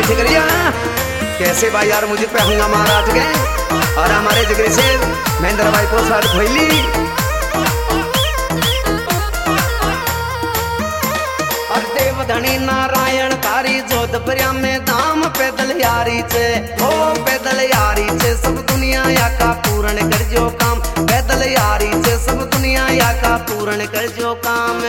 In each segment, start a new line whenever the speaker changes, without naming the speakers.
जिगरिया कैसे भाई यार मुझे पे हंगामा मारा गए और हमारे जिगरी से महेंद्र भाई को साथ खोली। और देवधनी नारायण तारी जोधपुरिया में धाम पैदल यारी छे, ओ पैदल यारी छे सब दुनिया या का पूर्ण कर जो काम, पैदल यारी छे सब दुनिया या का पूर्ण कर जो काम।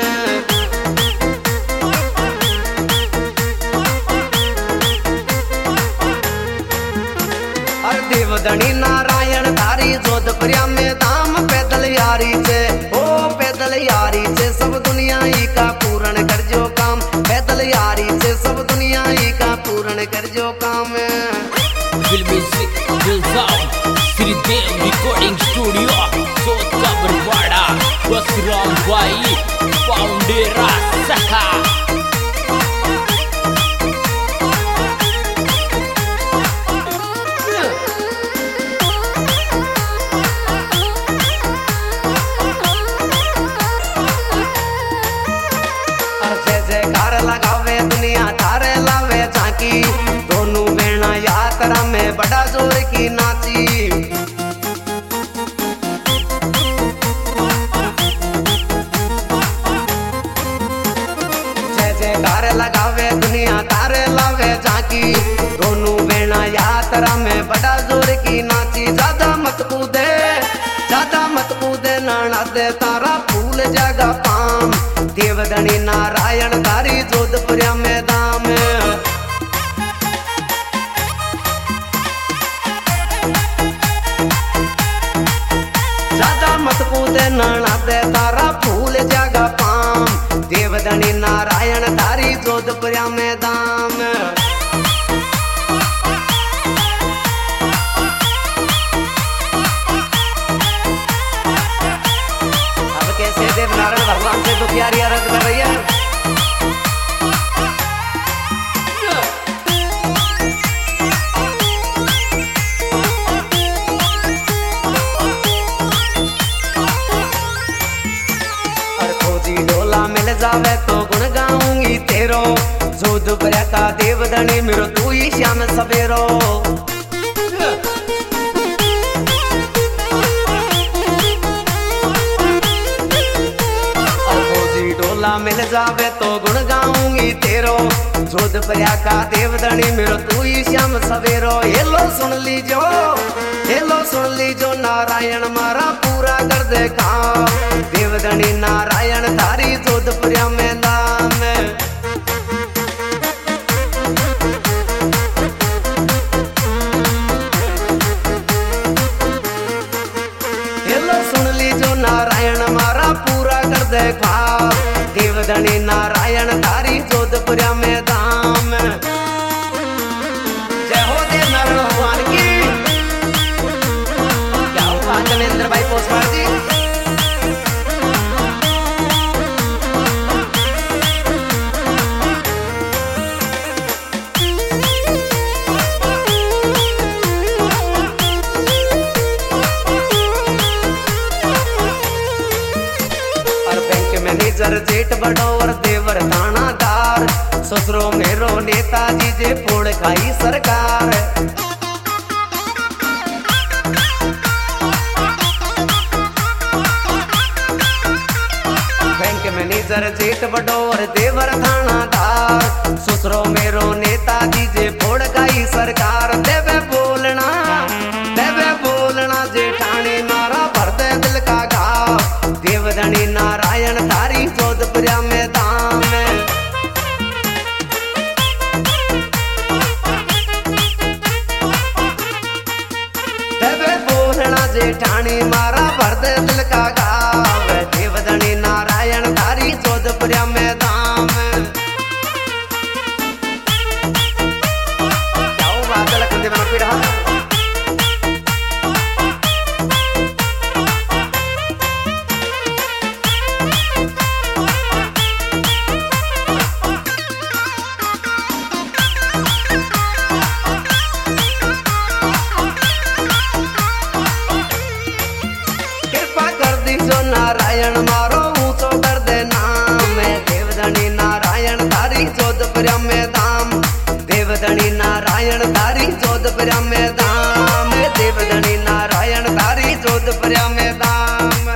देवधनी नारायण तारी जोधपुरिया में धाम पैदल यारी छे, ओ पैदल यारी छे सब दुनिया ही का पूर्ण कर जो काम, पैदल यारी छे सब दुनिया ही का पूर्ण कर जो काम।
दिल म्यूजिक दिल साउंड श्रीदेव रिकॉर्डिंग स्टूडियो सोचा बरवाड़ा वसराम भाई फाउंडेरा सखा।
लगावे दुनिया थारे लावे झांकी, दोनों बेना यात्रा में बड़ा जोर की नाची। जय जयकार लगावे दुनिया थारे लावे झांकी, दोनों बेना यात्रा में बड़ा जोर की नाची। ज्यादा मत कूदे नाना दे तारा फूल जागा पाम, देवधनी नारायण तारी जोधपुरिया में धाम। ज्यादा मत कूदे नाना दे तारा फूल जागा पाम, देवधनी नारायण तारी जोधपुरिया में धाम। देव नारायण भगवान से दुखियारी अर्ज कर रही है। और खोजी डोला मिल जावे तो गुण गाऊंगी तेरो, जोधपुरिया का देवधनी मेरो तू ही श्याम सवेरो। मिल जावे तो गुण गाऊंगी तेरो, जोधपुरिया का देवधनी मेरो तू ही श्याम सवेरो। हेलो सुन लीजो नारायण मारा पूरा कर दे काम, देवधनी नारायण तारी जोधपुरिया में धाम। हेलो सुन लीजो नारायण मारा पूरा कर दे काम, देवधनी नारायण तारी जोधपुरिया में धाम। जय हो देव नारायण भगवान की। क्या हुआ जनेंद्र भाई पोस्टमार जी। मैनेजर जेठ बड़ो और देवर थानादार, ससुरो मेरो नेताजी जे फोड़ खाई सरकार। बैंक मैनेजर जेठ बड़ो और देवर थानादार, ससुरो मेरो नेताजी जे फोड़ खाई सरकार। देवे बोलना जेठानी मारा भर दे दिल का घाव, देवधनी नारायण तारी जोधपुरिया में धाम। देवे बोलना जेठानी मारा भर दे दिल का घाव, देवधनी नारायण तारी जोधपुरिया में धाम। क्या बात है लखन देव पीड़ा। नारायण मारो ऊंचो कर दे नाम, देवधनी नारायण तारी जोधपुरिया में धाम, देवधनी नारायण नारायण तारी जोधपुर में धाम, देव धनी नारायण तारी जोधपुर में धाम।